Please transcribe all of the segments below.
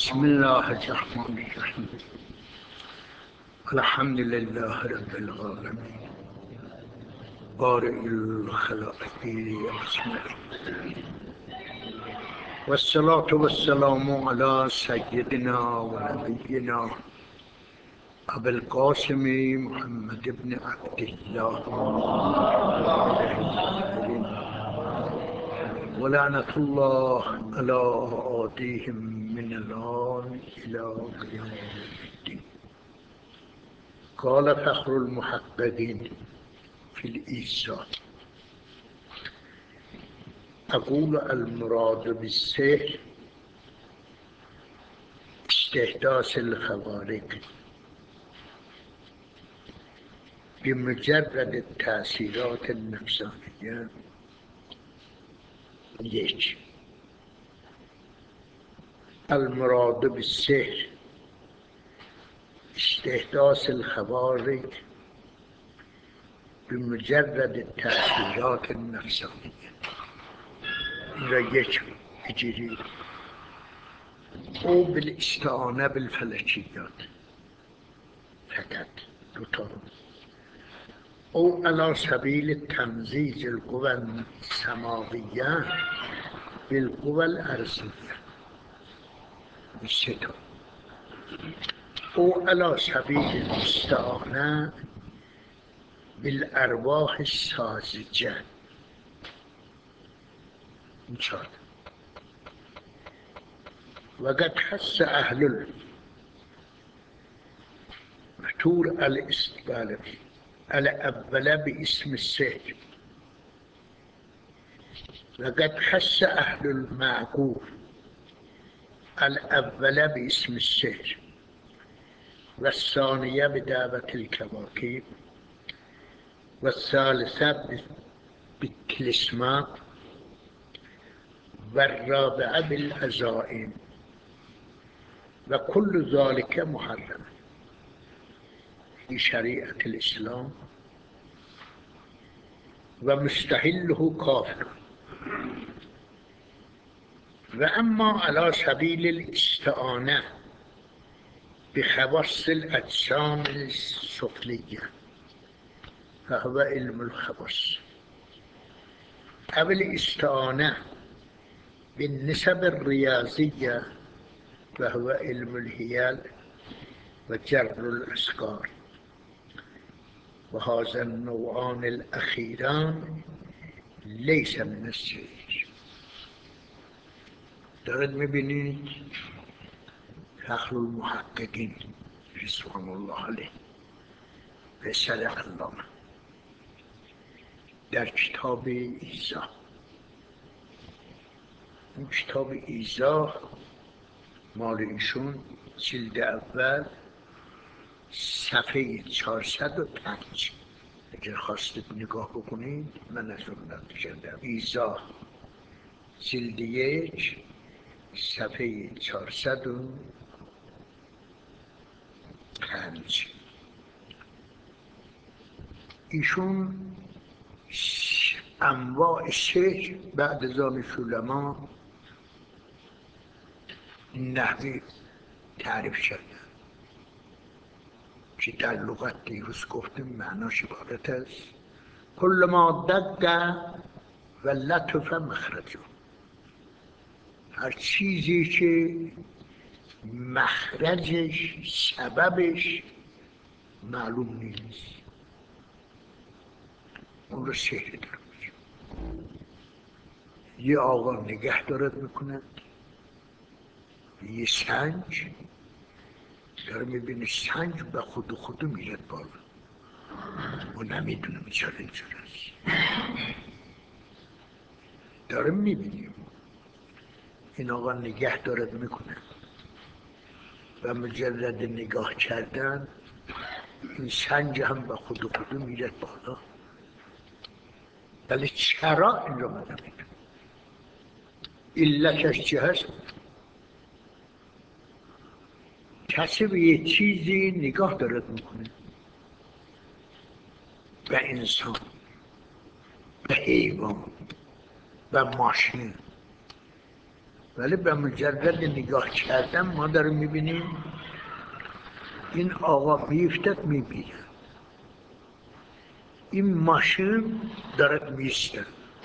بسم الله الرحمن الرحیم. الحمد لله رب العالمین بارئ الخلائق اجمعین والصلاة والسلام علی سیدنا و نبینا ابی القاسم محمد بن عبدالله ولعنة الله على أعدائهم من الآن إلى قيام الدين. قال فخر المحققين في الإيثار: أقول المراد بالسحر استحداث الخوارق بمجرد التأثيرات النفسانية. یک، المراد بالسحر استحداث الخوارق بمجرد التأثیرات النفسانیه. این را یک بگیرید. او بالاستعانه بالفلکیات فقط دوتا، او على سبیل تمزیج القوى السماویه بالقوى الارضیه. سه تا. او على سبیل الاستعانه بالارواح الساذجه. این چهار. وقد حث اهل الفتور الاستقلال الأول باسم السحر. وقد حث أهل المعقول الأول باسم السحر والثانية بدعوة الكواكب والثالثة بالتلسمات والرابعة بالعزائم، وكل ذلك محرم في شريعة الإسلام ومستحله كافر. وأما على سبيل الاستعانة بخواص الأجسام السفلية فهو علم الخواص، أو الاستعانة بالنسب الرياضية فهو علم الهيال وجر الأسكار. وهذا النوعان الأخيران ليس من السحر. دارد میبینید فخر المحققین رضوان الله علیه پسر علامه در کتاب ایضاح، اون کتاب ایضاح مال ایشون جلد اول صفحه 405. اگر خواستید نگاه بکنید من از اون نقل کردم. ایضاح جلد 1 صفحه 405. ایشون انواع سحر بعد از آن علما نحوی تعریف کردن که در لغت دیروز گفتیم معناش عبارت است: کل ما دق و لطف مخرجه. هر چیزی که مخرجش سببش معلوم نیست اون رو سحر داره. یه آقا نگه دارد میکنه یه سنج داره، میبینه سنج به خود میرد بالا و نمیدونه چرا اینجور است. داره میبینیم این آقا نگه دارد میکنه و مجرد نگاه کردن این سنج هم به خود میرد بالا، ولی چرا این رو من نمیدونم. علتش چی هست؟ کسی به یه چیزی نگاه دارد میکنه، به انسان، به حیوان، به ماشین، ولی به مجرد نگاه کردن ما داریم میبینیم این آقا میفتد میبینه، این ماشین دارد میسته،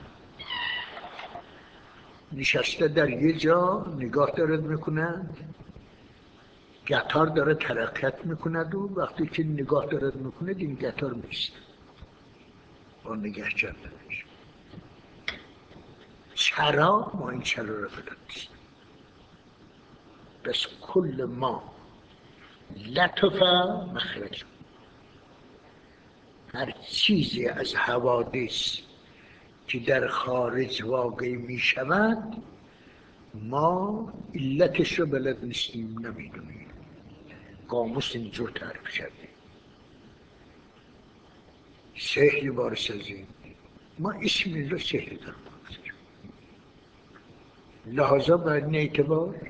نشسته در یه جا نگاه دارد میکنه، قطار داره حرکت میکند و وقتی که نگاه دارد میکنه این قطار میسته با نگاه کردنش. چرا ما این چرا رو بلد نیست؟ بس کل ما لطف مخرج، هر چیزی از حوادث که در خارج واقع می شود ما علتش رو بلد نیستیم، نمیدونیم. قاموس اینجور تعریف کرده، سحری وارث از این ما اسم این رو سحری دارم. لحاظا به این اعتبار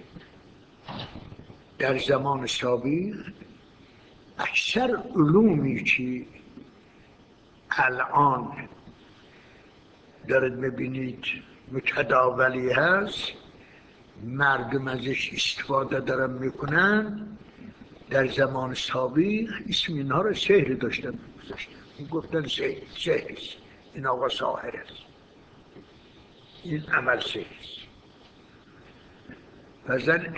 در زمان سابق اکثر علومی که الان دارد میبینید متداولی هست مردم ازش استفاده دارن میکنن، در زمان سابق اسم اینها رو سحر داشتن میگذاشتن، میگفتن سحر است، این آقا ساحر است، این عمل سحر است. وزن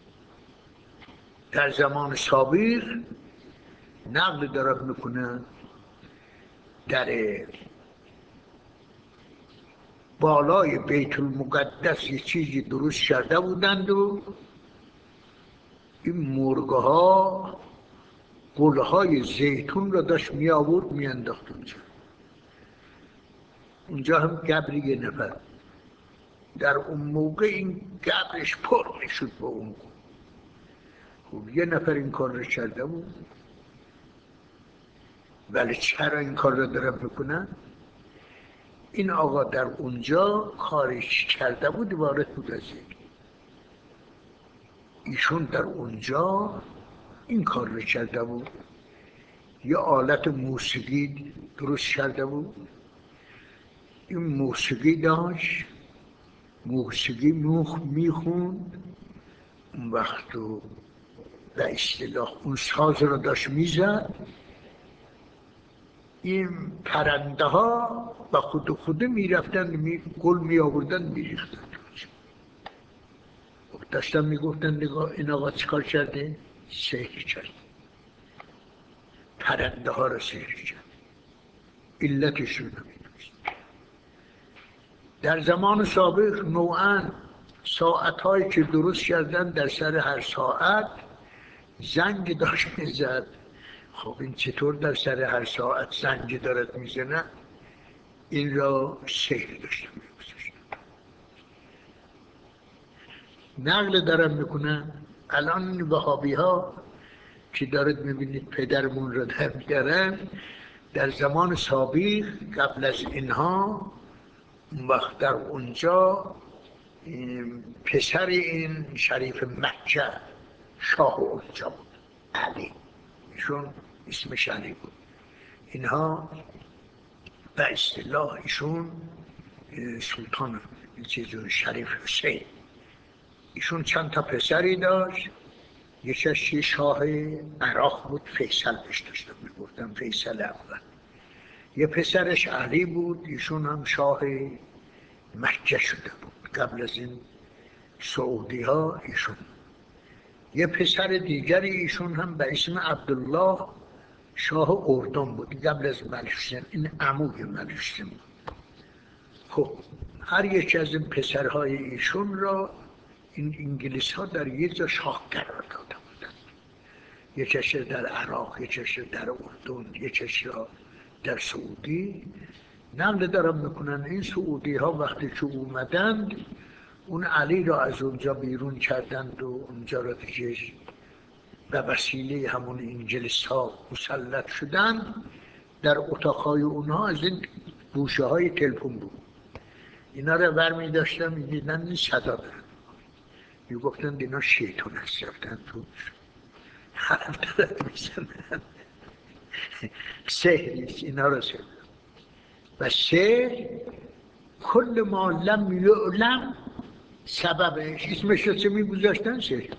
در زمان سابق نقل دارد میکنن در بالای بیت المقدس یه چیزی درست کرده بودند و این مرغ ها گلهای زیتون را داشت می آورد می انداخت اونجا هم قبر یه نفر، در اون موقع این قبرش پر می شد با اون. خب یه نفر این کار را کرده بود، ولی چرا این کار را دارم بکنن؟ این آقا در اونجا کارش کرده بود وارد بود از ایشون در اونجا این کار رو کرده بود، یه آلت موسیقی درست کرده بود، این موسیقی داشت، موسیقی میخوند، اون وقت رو به اصطلاح اون ساز رو داشت میزد، این پرنده ها به خود میرفتن گل می آوردن میریختن. داشتن میگفتن این آقا چیکار کرده؟ سحر کرد، پرنده ها رو سحر کرد، علتش رو نمیدونست. در زمان سابق نوعاً ساعت هایی که درست کردن در سر هر ساعت زنگ داشت میزد. خب این چطور در سر هر ساعت زنگ دارد میزنه؟ این را سحر داشتن میگذاشتن. نقل دارن میکنن الان وهابی ها که دارد میبینید پدرمون را در میارن، در زمان سابق قبل از اینها وقت در اونجا پسر این شریف مکه شاه اونجا بود، علی، ایشون اسمش علی بود. اینها به اصطلاح ایشون سلطان چیزون شریف حسین، ایشون چند تا پسری داشت، یکیش شاه عراق بود، فیصل بهش داشتم میگفتم، فیصل اول. یه پسرش علی بود، ایشون هم شاه مکه شده بود قبل از این سعودی ها ایشون. یه پسر دیگری ایشون هم به اسم عبدالله شاه اردن بود قبل از ملک حسین، این عموی ملک حسین بود. خب هر یکی از این پسرهای ایشون را این انگلیس ها در یه جا شاه قرار داده بودن، یکیش در عراق، یکیش در اردن، یکیش در سعودی. نقل دارم میکنن این سعودی ها وقتی که اومدند اون علی را از اونجا بیرون کردند و اونجا را دیگه به وسیله همون انگلیس ها مسلط شدند. در اتاقهای اونها از این گوشه های تلفن بود، اینا را برمی داشتن میدیدن این صدا دارن، میگفتند اینا شیطان هست رفتن تو حرف دارد میزنن، سحریست، اینا را سحر. و سحر کل ما لم یعلم سببش اسمش رو چه میگذاشتن؟ سحر.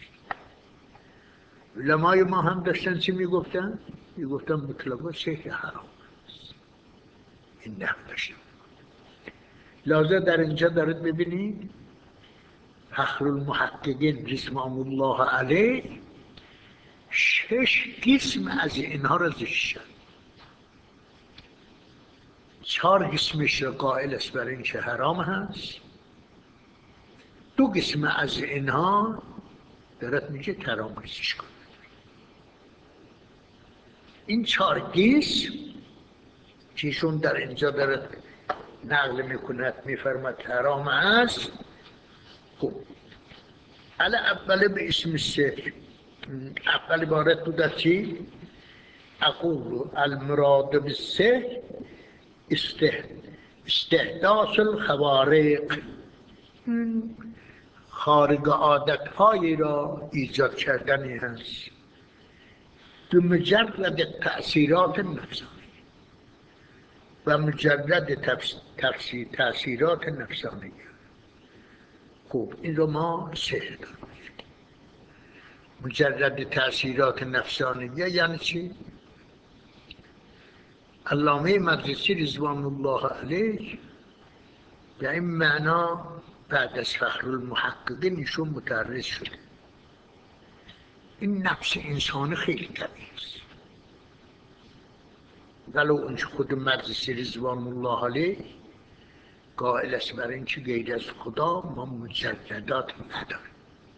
علمای ما هم داشتن چی میگفتن؟ میگفتن مطلقا سحر حرام است. این نفت داشتن. لازم در اینجا دارید ببینید فخر المحققین رضوان الله علیه 6 قسم از اینها را ذکر کرد. 4 قسمش را قائل است بر این که حرام هست، 2 قسم از اینها دارد میگه کرامتش کن. این 4 قسم که ایشون در اینجا دارد نقل میکند میفرماد حرام است. خب علی اول به اسم سحر اول عبارت بود از چی؟ اقول المراد بالسحر استحداث الخوارق، خارق عادت‌هایی را ایجاد کردنی هست به مجرد تأثیرات نفسانی و مجرد تأثیرات نفسانی. خب این رو ما سحر داریم. مجرد تأثیرات نفسانیه یعنی چی؟ علامه مقدسی رضوان الله علیه به این معنا بعد از فخر المحققین ایشون متعرض شده. این نفس انسان خیلی قوی است، ولو اونچه خود مقدسی رضوان الله علیه قائل است بر این که غیر از خدا ما مجردات نداریم.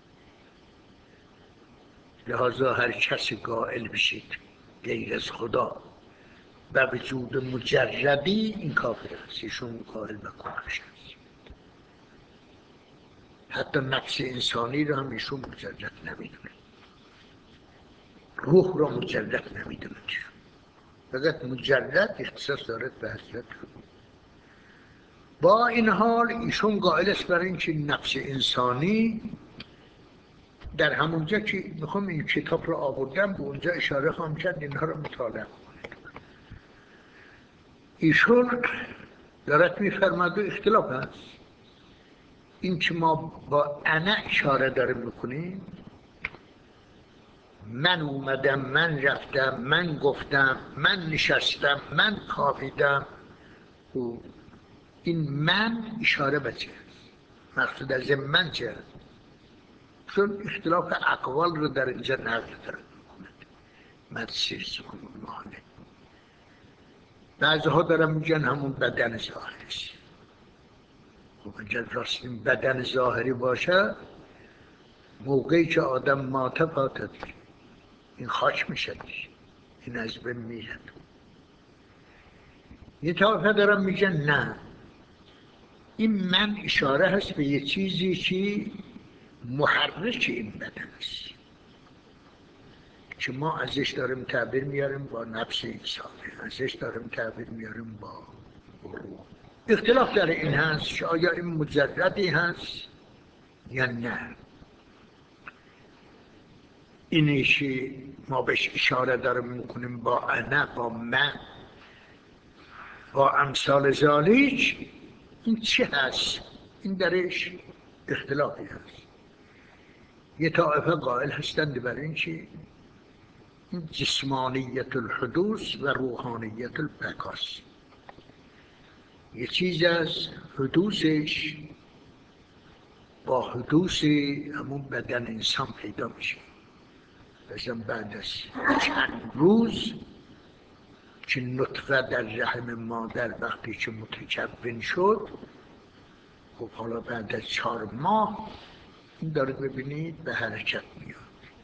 لحاظا هر کسی قائل بشید غیر از خدا و وجود مجردی این کافر است، ایشون قائل به کفرش است. حتی نفس انسانی را هم ایشون مجرد نمیدونه، روح را مجرد نمیدونه، فقط مجرد اختصاص دارد به حضرت. با این حال ایشون قائل است بر این که نفس انسانی در همونجا که میخوام این کتاب رو آوردم به اونجا اشاره خواهم کرد، اینها رو مطالعه کنید. ایشون دارد میفرماد و اختلاف هست این که ما با انا اشاره داریم میکنیم، من اومدم، من رفتم، من گفتم، من نشستم، من خوابیدم. و این من اشاره به چه؟ مقصود از این من چه؟ چون اختلاف اقوال رو در اینجا نقل دارد میکند. مقدسی رضوان الله علیه بعضی ها دارن میگن همون بدن ظاهریست. خب اگر راست این بدن ظاهری باشه موقعی که آدم ماته فاتد این خاک میشه، این از بین میرد. یه طایفه دارن میگن نه، این من اشاره هست به یه چیزی که محرک این بدن است که ما ازش داریم تعبیر میاریم با نفس انسانه، ازش داریم تعبیر میاریم با روح. اختلاف در این هست که آیا این مجردی هست یا نه. اینی که ما بهش اشاره داریم میکنیم با انا، با من، با امثال ذالک، این چه هست؟ این درش اختلافی هست. یه طایفه قائل هستند بر این که این جسمانیت الحدوث و روحانیت البقاست. یه چیز از حدوثش با حدوث همون بدن انسان پیدا میشه. مثلا بعد از چند روز که نطفه در رحم مادر وقتی که متکون شد، خب حالا بعد از 4 ماه این داره ببینید به حرکت میاد.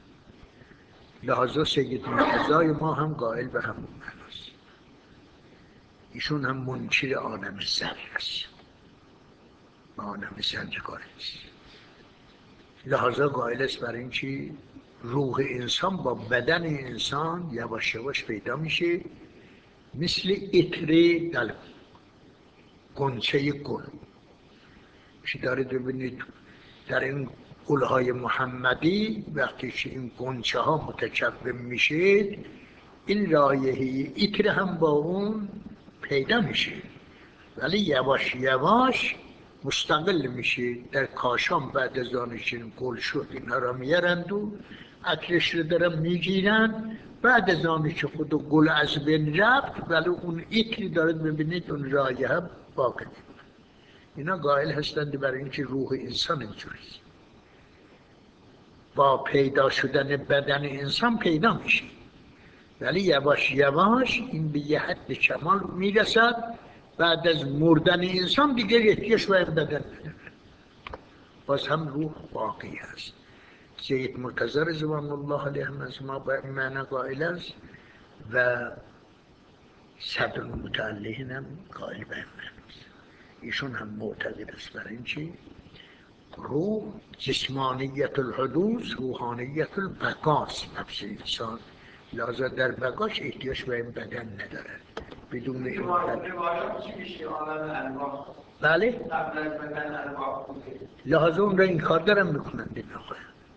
لحاظا سید مرتضای ما هم قائل به همون معناست. ایشون هم منکر عالم زر است، عالم زرگار است. لحاظا قائل است بر این که روح انسان با بدن انسان یواش یواش پیدا میشه، مثل عطر در گنچه گل که دارید ببینید در این گلهای محمدی وقتی که این گنچه ها متکون میشه این رایحه عطر هم با اون پیدا میشه، ولی یواش یواش مستقل میشه. در کاشان بعد از آنشین گل شد اینها را میارند و عطرش رو دارن میگیرن. بعد از آنی که خود گل از بین رفت ولی اون عطری دارد ببینید اون رایحه باقی. اینا قائل هستند برای اینکه روح انسان اینجوریست، با پیدا شدن بدن انسان پیدا میشه، ولی یواش یواش این به یه حد کمال میرسد. بعد از مردن انسان دیگر احتیاج به بدن نداره، باز هم روح باقی هست. سید مرتضی رضوان الله علیه هم از ما به معنی قائل است و صدر المتعلقین هم قائل به معنی است. ایشون هم معتقد است برای اینکه روح جسمانیت الحدوث روحانیت البقاست نفس انسان، لذا در بقاش احتیاج به این بدن نداره. بدون این روایات چی میشه؟ عالم ارواح. بله؟ قبل از بدن ارواح بوده. لحاظا اون را این کار دارم میکنند این آقای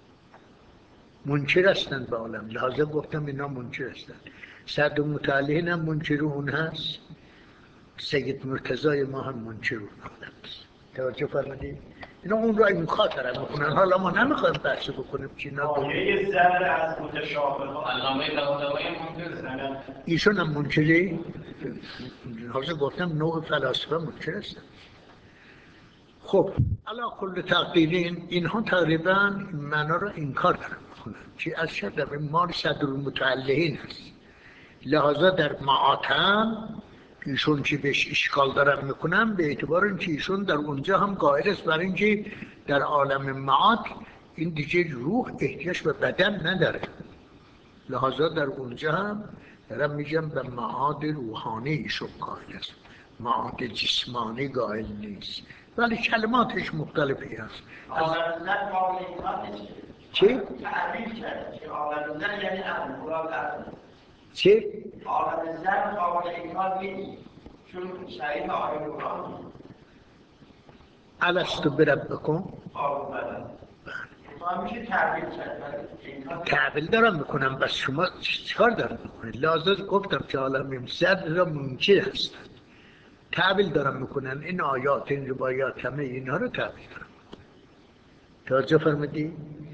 منکر هستند به عالم، لحاظا گفتم اینا منکر هستند. صدر متعلقین هم منکر اون هست، سید مرتضی ما هم منکر اون هست. توجه فرمودید؟ اینا اون را انکار دارن میکنن. حالا ما نمیخوایم بحث بکنیم که اینا یه ذره از متشابهات علامه طباطبایی منکر، ایشون هم منکری. حاضر گفتم نوع فلاسفه منکر هستن. خب علی کل تقدیرین اینها تقریبا معنا را انکار دارن میکنن که از شر مال صدر المتعلقین هست. لحاظا در معاتم ایشون که بهش اشکال دارن میکنن به اعتبار اینکه ایشون در اونجا هم قائل است برای اینکه در عالم معاد این دیگه روح احتیاج به بدن نداره، لحاظا در اونجا هم دارم میگم به معاد روحانی ایشون قائل است، معاد جسمانی قائل نیست، ولی کلماتش مختلفی هست. چی؟ تعبیر کرد که عالم زن یعنی عقل، مراد عقل. چی؟ عالم زن قابل انکار نیست چون شریف آیه قرآن. الستو بربکم؟ میشه تعبیر کرد. تعبیر دارم میکنم، بس شما چیکار دارم میکنید؟ لازم گفتم که عالم زن را منکر هستند، تعبیر دارم میکنن. این آیات این روایات همه اینها رو تعبیر دارم. توجه فرمودی؟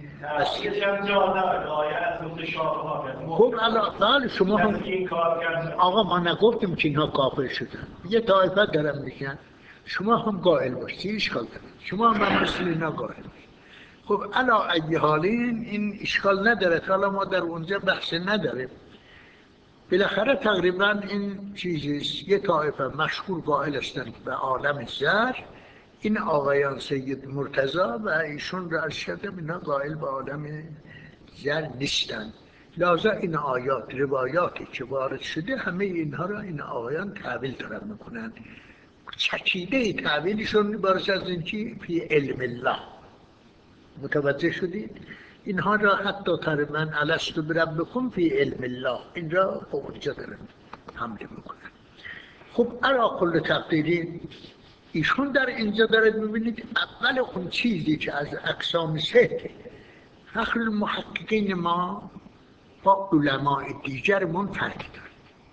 خب الان شما هم آقا ما نگفتیم که اینها کافر شدن، یه طایفه دارم میگن شما هم قائل باشی، اشکال دارم، شما هم مثل اینا قائل باشی. خب علا ای حالین این اشکال نداره، حالا ما در اونجا بحث نداریم. بالاخره تقریبا این چیزیست، یه طایفه مشهور قائل هستند به عالم زر، این آقایان سید مرتضی و ایشون را از شدم اینا قائل به عالم زر نیستند. لذا این آیات روایاتی که وارد شده همه اینها را این آقایان تعبیل دارن میکنن. چکیده تعبیلشون بارش از اینکه فی علم الله. متوجه شدید؟ اینها را حتی تقریبا الستو بربکم فی علم الله این را حجت دارن حمله میکنن. خب علی کل تقدیری ایشون در اینجا دارد میبینید اول اون چیزی که از اقسام سه فخر المحققین ما با علماء دیگرمون فرق داره.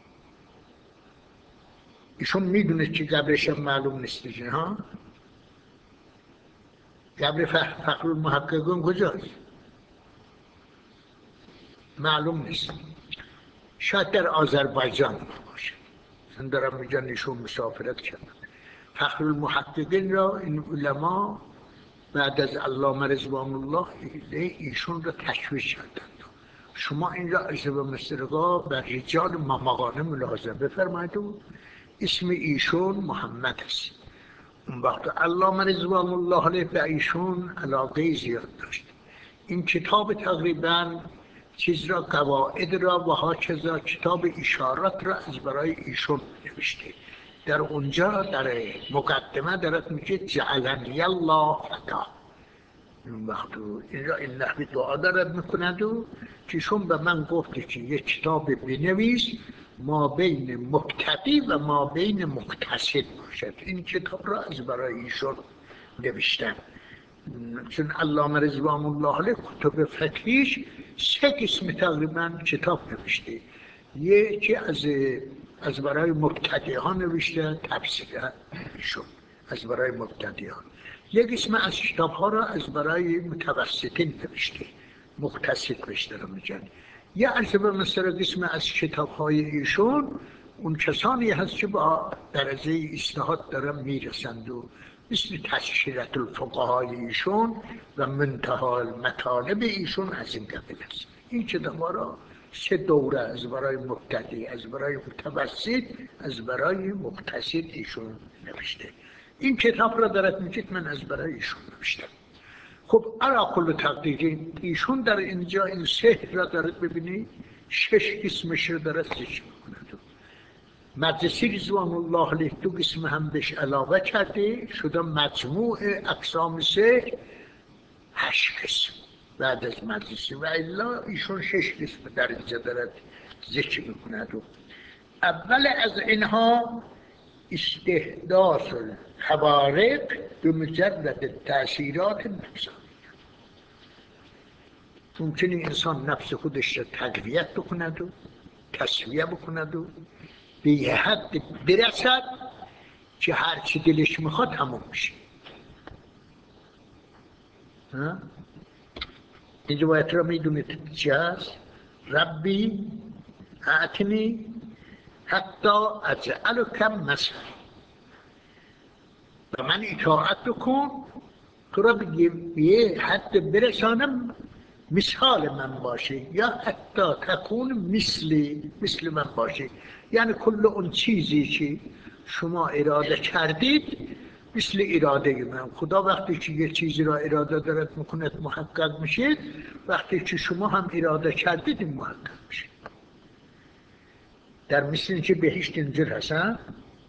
ایشون میدونه که قبرش معلوم نیست دیگه ها. قبر فخر المحققین کجاست؟ معلوم نیست، شاید در آذربایجان باشه. من دارم میگن ایشون مسافرت کردن. فخر المحققین را این علما بعد از علامه رضوان الله ایشون را تشویش کردند. شما این را از مصرقا بر رجال مماغانه ملاحظه بفرمایید و اسم ایشون محمد است. اون وقت علامه رضوان الله علیه به ایشون علاقه زیاد داشت. این کتاب تقریبا چیز را قواعد را و هاکذا کتاب اشارات را از برای ایشون نوشته. در اونجا در مقدمه دارد میگه جعلنی الله فتا. این وقت این را این نحوی دعا دارد میکند و چیشون به من گفته که یک کتاب بنویس ما بین مبتدی و ما بین مقتصد باشد. این کتاب را از برای ایشون نوشتن، چون علامه رضوان الله علیه کتب فقهیش سه قسم تقریبا کتاب نوشته. یکی از برای مبتدی ها نوشته تفسیر ایشون از برای مبتدیان. یک قسم از کتاب ها را از برای متوسطین نوشته، مقتصد بهش دارم میگن. یه عرضه مثلا قسم از کتاب های ایشون اون کسانی هست که با درجه اجتهاد دارن میرسند و مثل تشکیلات الفقهای ایشون و منتهى المطالب ایشون از این قبیل است. این کتاب ها را 3 دوره از برای مبتدی، از برای متوسط، از برای مقتصد ایشون نوشته. این کتاب را دارد میگید من از برای ایشون نوشتم. خب علا کل تقدیر ایشون در اینجا این سحر را دارد ببینید 6 قسمش را دارد ذکر میکند. مجلسی رضوان الله علیه 2 قسم هم بهش علاوه کرده، شده مجموع اقسام سحر 8 قسم بعد از مجلسی، و الا ایشون 6 قسم در اینجا دارد ذکر میکند. اول از اینها استحداث الخوارق بمجرد تأثیرات نفسانی. ممکنه انسان نفس خودش را تقویت بکند و تسویه بکند و به یه حد برسد که هر چی دلش میخواد همون میشه. این روایت را میدونید چی هست؟ ربی اعتنی حتی اجعلک مثل، و من اطاعت بکن تو را به یه حد برسانم مثال من باشه، یا حتی تکون مثل من باشه. یعنی کل اون چیزی که شما اراده کردید مثل اراده من. خدا وقتی که یه چیزی را اراده دارد میکند محقق میشه، وقتی که شما هم اراده کردید محقق میشه. در مثل اینکه بهشت اینجور هستن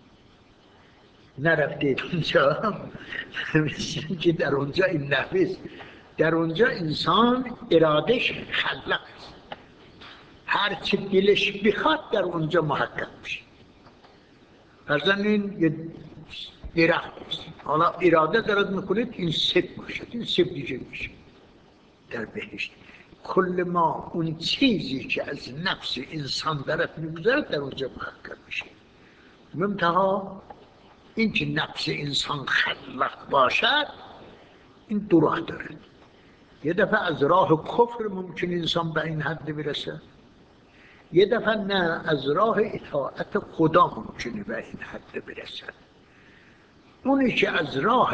نرفتید اونجا، مثل اینکه در اونجا این نفس، در اونجا انسان ارادش خلاق است، هر چی دلش بخواد در اونجا محقق میشه. فرضاً این یه درخت است، حالا اراده دارد میکنید این سب باشد، این سب دیگه میشه در بهشت. کل ما اون چیزی که از نفس انسان دارد میگذارد در اونجا محقق میشه. منتها این که نفس انسان خلاق باشد این دو راه دارد. یه دفعه از راه کفر ممکن انسان به این حد برسه، یه دفعه نه، از راه اطاعت خدا ممکنه به این حد برسد. اونی که از راه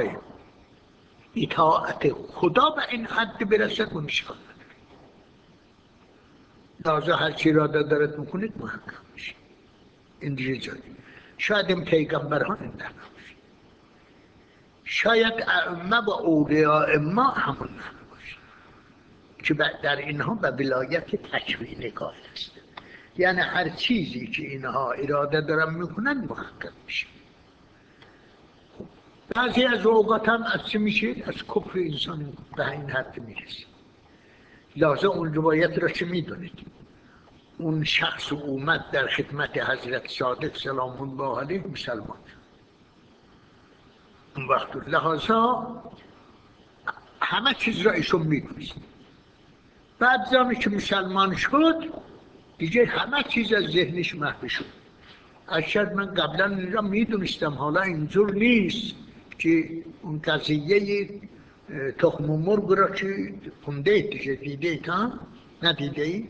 اطاعت خدا به این حد برسد اون اشکال نداره. لازم هر چی را دارد میکنید محقق میشه. این دیگه جایی. شاید این پیغمبران این نفر باشه، شاید ائمه و اولیاء ما همون نفر باشه که در اینها به ولایت تکوینی قائل است. یعنی هر چیزی که اینها اراده دارن میکنن محقق میشه. بعضی از اوقات هم از چه میشه؟ از کفر انسان به این حد میرسه. لازم اون روایت را چه میدونید؟ اون شخص اومد در خدمت حضرت صادق سلام الله علیه مسلمان شد. اون وقت لحاظا همه چیز را ایشون میدونست. بعد زمانی که مسلمان شد دیگه همه چیز از ذهنش محو شد. اشد من قبلا این را میدونستم، حالا اینجور نیست که اون قضیه تخم مرغ را که خونده دیگه دیده تا ندیده ای؟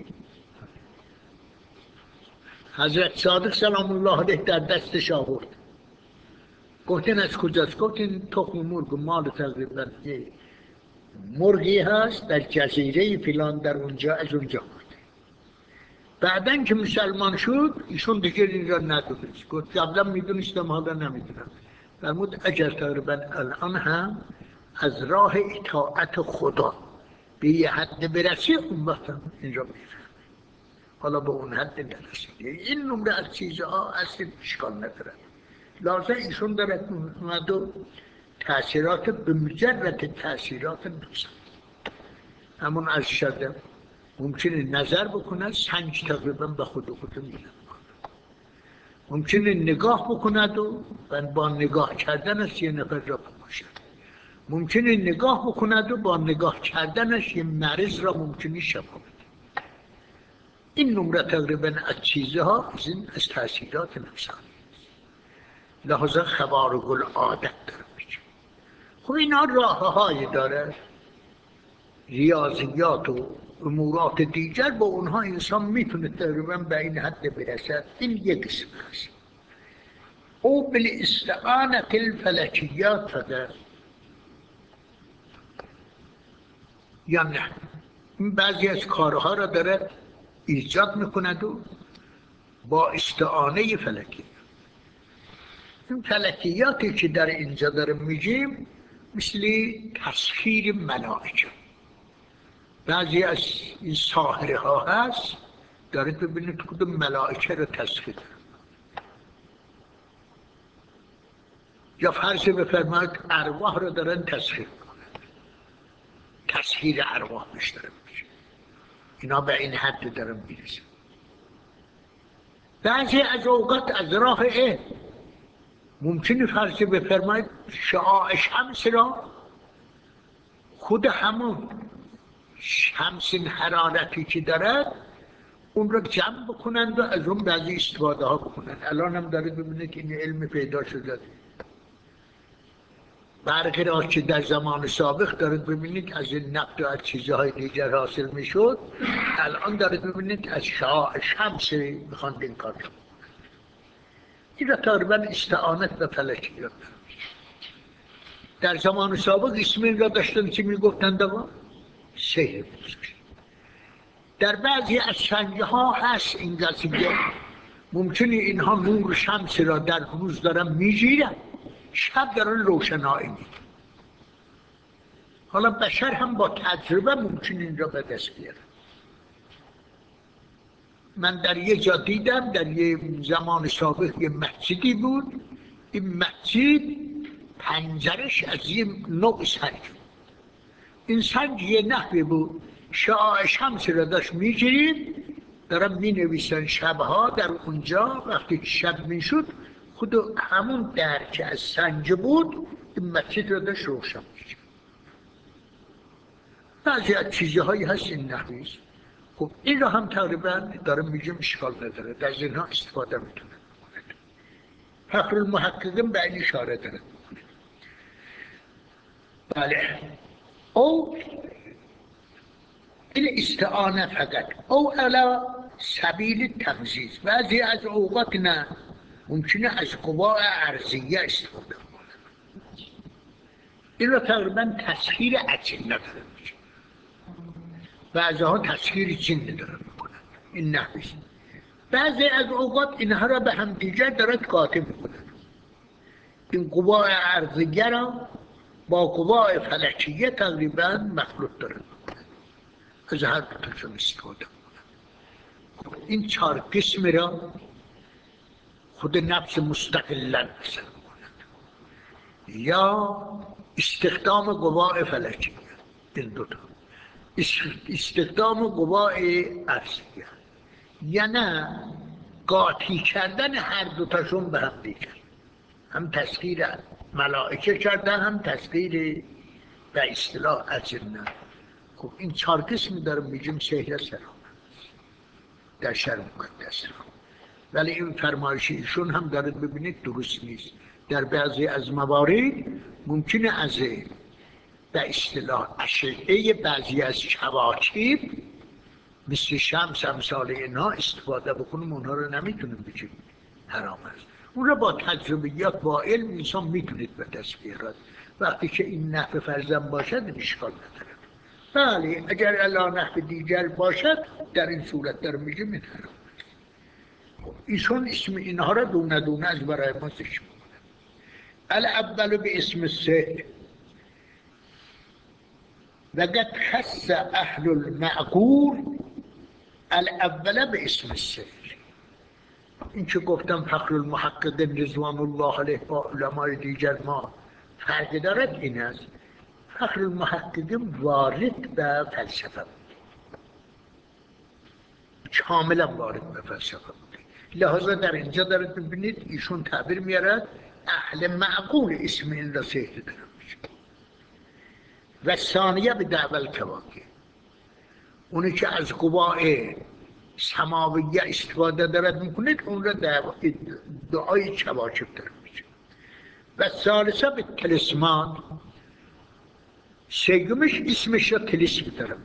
حضرت صادق سلام الله علیه در دستش آورد، گفتن از کجاست؟ گفتن تخم مرغ مال تقریبا یه مرغی هست در جزیره فلان، در اونجا از اونجا بود. بعدن که مسلمان شد ایشون دیگه این را ندونست، گفت قبلا میدونستم حالا نمیدونم. فرمود اگر تقریبا الان هم از راه اطاعت خدا به یه حد برسی اون وقت هم این را میفهم. حالا به اون حد نرسیده. این نمره از چیزها اصلا اشکال نداره. لازم ایشون دارد اومد و تأثیرات به مجرد تأثیرات نفسانی. همون از شده ممکنه نظر بکنه سنج تقریبا به خود میلم، ممکنه نگاه بکند و با نگاه کردنش یه نفر را بکشد، ممکنه نگاه بکند و با نگاه کردنش یه مرض را ممکنه شفا بده. این نمره تقریبا از چیزها از تأثیرات نفسانی. لحاظا خوارق العادت داره. خب اینا راه‌هایی داره، ریاضیات و امورات دیگر، با اونها انسان میتونه تقریبا به این حد برسد. این یک قسم هست. او بالاستعانة الفلکیات فقط یا نه، این بعضی از کارها را داره ایجاد میکند و با استعانه فلکی. این فلکیاتی که در اینجا داره میگیم مثل تسخیر ملائکه. بعضی از این ساحره ها هست دارید ببینید کدوم ملائکه رو تسخیر داره. یا فرض بفرمایید ارواح رو دارن تسخیر کنند، تسخیر ارواح بیشتر میشه. اینا به این حد دارن میرسن. بعضی از اوقات از راه علم ممکنه فرض بفرمایید شعاع شمس را، خود همون شمس حرارتی که دارد اون رو جمع بکنند و از اون بعضی استفاده ها بکنند. الان هم دارید ببینید که این علم پیدا شده. برقی را که در زمان سابق دارید ببینید از این نفت و از چیزهای دیگر حاصل میشد، الان دارید ببینید از شعاع شمس میخوان این کار کنند. این را تقریبا استعانت به فلکیات. در زمان سابق اسم این را داشتن که میگفتند آقا سحر بزرگ. در بعضی از سنگه ها هست این قضیه، ممکنه اینها نور شمس را در روز دارن میگیرن، شب دارن روشنایی میدن. حالا بشر هم با تجربه ممکنه این را به دست بیاره. من در یه جا دیدم، در یه زمان سابق یه مسجدی بود، این مسجد پنجرش از یه نوع سنگ، این سنگ یه نحوی بود شعاع شمس را داشت میگیریم، دارم می نویسن شبها در اونجا. وقتی شب میشد خود همون در که از سنگ بود این مسجد را داشت روشن میشد. بعضی از چیزهایی هست این نحویست. خب این را هم تقریبا دارم میگم اشکال نداره، در اینها استفاده میتونه. فخر المحققین به این اشاره داره. بله، او این استعانه فقط او علا سبیل تمزیز. بعضی از اوقات نه، ممکنه از قوا ارضیه استفاده کنه. این را تقریبا تسخیر اجنه داره میشه. بعضی ها تسخیر جن داره میکنن. این نحویست. بعضی از اوقات اینها را به هم دیگر دارد قاطع میکنن. این قوا ارضیه را با قوا فلکیه تقریبا مخلوط داره میکنن. از هر دوتاشون استفاده کنن. این چهار قسم را خود نفس مستقلا مثل کنند یا استخدام قوا فلکیه. این دوتا استخدام قوا ارضیه، یا نه قاطی کردن هر دوتاشون به هم دیگر، هم تسخیر ملائکه کردن هم تسخیر به اصطلاح اجنه. خب این چهار قسم دارم میگیم سحر سرام در شرع مقدس. ولی این فرمایش ایشون هم دارید ببینید درست نیست. در بعضی از موارد ممکنه از به اصطلاح اشعه بعضی از کواکب مثل شمس امثال اینا استفاده بکنیم، اونها رو نمیتونیم بگیم حرام است. اون رو با تجربیات با علم انسان میتونید به دست بیارد. وقتی که این نحو فرزن باشد اشکال نداره. بله اگر الا نحو دیگر باشد در این صورت در میگیم این حرام. ایشون اسم اینها را دونه دونه از برای ما ذکر میکنه. الاول به اسم السحر و قد خص اهل المعقول الاول به اسم السحر. این که گفتم فخر المحققین رضوان الله علیه با علمای دیگر ما فرق دارد این است. فخر المحققین وارد به فلسفه بود، کاملا وارد به فلسفه بود. لحاظا در اینجا دارد ببینید ایشون تعبیر میارد اهل معقول اسم این را سحر دارد میشه. و ثانیه به دعوال کواکب، اونی که از قواعد سماویه استفاده دارد میکنید اون را دعای کواکب دارد میشه. و ثالثه به تلسمان، سیومش اسمش را طلسم دارم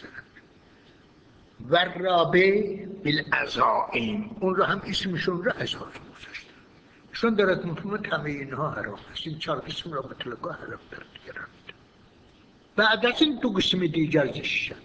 و رابع بالعزائم، اون را هم اسمشون را عزائم گذاشتن. چون دارد مفهوم همه اینها حرام است. این 4 قسم را مطلقا حرام دارد گرفت. بعد از این 2 قسم دیگر زشتن.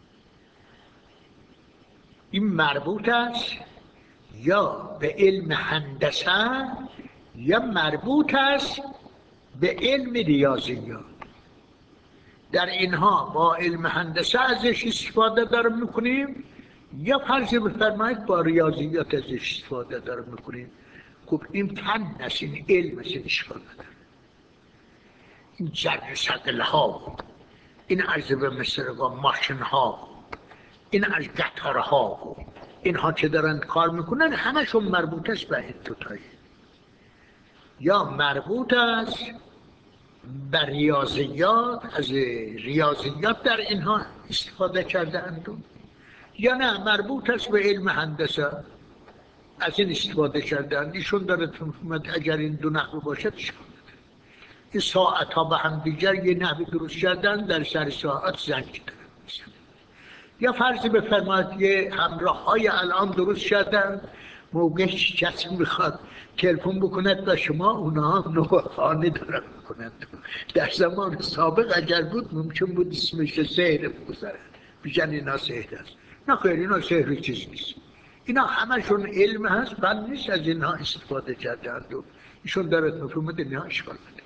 این مربوط است یا به علم هندسه یا مربوط است به علم ریاضیات. در اینها با علم هندسه ازش استفاده دارم میکنیم یا فرض بفرمایید با ریاضیات ازش استفاده دارم میکنیم. خب این فن است، این علم است، اشکال نداره. این جر ثقل ها، این عرض به مثل ماشین ها، این از قطار ها، اینها که دارن کار میکنن همشون مربوط است به این دوتایی. یا مربوط است به ریاضیات، از ریاضیات در اینها استفاده کردند، یا نه مربوط است به علم هندسه، از این استفاده کردند. ایشون داره اگر این 2 نحو باشد این ساعت ها به هم دیگر یه نحو درست کردن، در سر ساعت زنگ دارن. یا فرضی بفرمایید یه همراه های الان درست کردن، موقع کسی میخواد تلفن بکند و شما اونها نوخانه دارن بکنند. در زمان سابق اگر بود ممکن بود اسمش سحر بگذارن، بیشن اینا سحر است. نه خیر، اینا سحر چیز نیست. اینا همشون علم هست، فن نیست، از اینها استفاده کردند و ایشون دارد مفهوم اینها اشکال نده.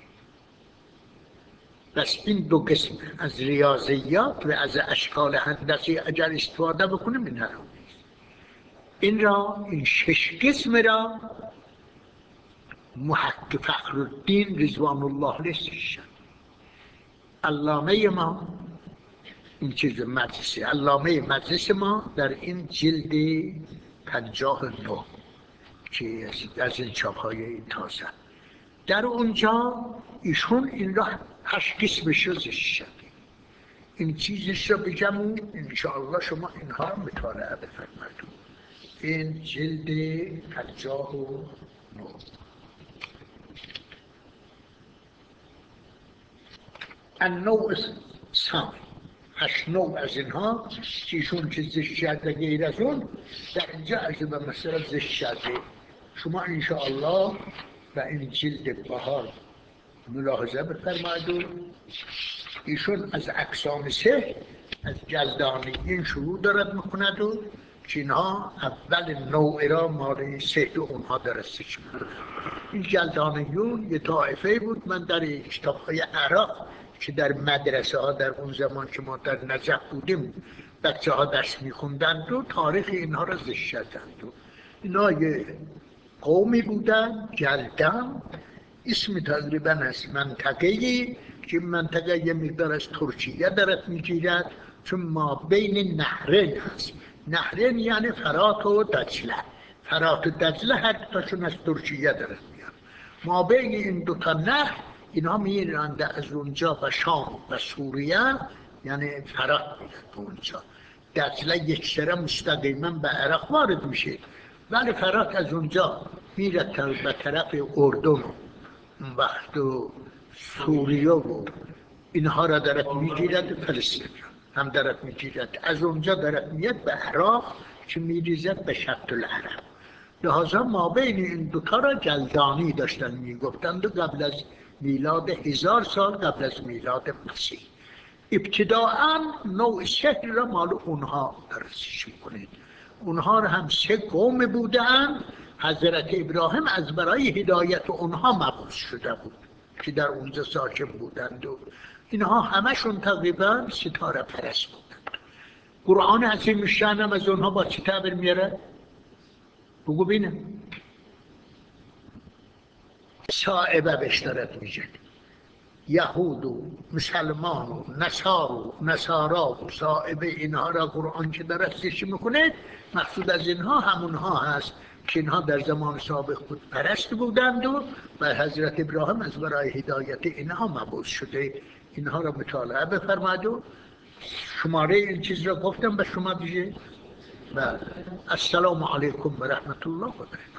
بس این 2 قسم از ریاضیات و از اشکال هندسی اگر استفاده بکنیم این حرام نیست. این 6 قسم را محقق فخرالدین رضوان الله علیه علامه ما، این چیز مجلسی علامه مجلس ما در این جلد 59 که از این چاپ‌های این تازه، در اونجا ایشون این را 8 قسمش رو زشت. این چیزش رو بگم انشاءالله شما اینها رو مطالعه بفرمایید. این جلد 59 النوع الثانی، 8 نوع از اینها چیشون که زشت شده غیر از اون در اینجا عرض به مثلا زشت شده. شما انشاءالله و این جلد بهار ملاحظه بفرمایید و ایشون از اقسام 3 از جلدانیین شروع دارد میکند و که اینها اول نوع را مال 3 اونها درستش میکند. این جلدانیون یه طائفه بود. من در کتاب‌های عراق که در مدرسه ها در اون زمان که ما در نجف بودیم بچه ها درس میخوندند و تاریخ اینها را زشت کردند. اینا یه قومی بودن جلدان، اسم تقریبا از منطقه‌ای که منطقه یه مقدار از ترکیه دارد میگیرد، چون ما بین نهرین هست. نهرین یعنی فرات و دجله. فرات و دجله هر دوتاشون از ترکیه دارد میاد. ما بین این 2 نهر اینها میرند از اونجا به شام و سوریه، یعنی فرات میرند اونجا. دجله یک سره مستقیما به عراق وارد میشه، ولی فرات از اونجا میرد به طرف اردن وقت و سوریه و اینها را دارد میگیرد، فلسطین هم دارد میگیرد، از اونجا دارد میاد به عراق که میریزد به شط العرب. لحاظا ما بین این 2 را جلدانی داشتن میگفتند و قبل از میلاد 1000 سال قبل از میلاد مسیح. ابتداعا نوع سحر را مال اونها درستش میکنید. اونها را هم 3 قوم بودند. حضرت ابراهیم از برای هدایت اونها مبعوث شده بود که در اونجا ساکن بودند و اینها همشون تقریبا ستاره پرست بودند. قرآن عظیم الشأن هم از اونها با چه تعبیر میاره؟ بگو بینم. صائبه بشترت میشه. یهود و مسلمان و نصار و نصارا و صائبه اینها را قرآن که درستش میکنه مقصود از اینها همونها هست که اینها در زمان سابق بود پرست بودند و حضرت ابراهیم از برای هدایت اینها مبعوث شده. اینها را مطالعه بفرمایید و شماره این چیز را گفتم به شما دیگه. السلام علیکم و رحمت الله و برکاته.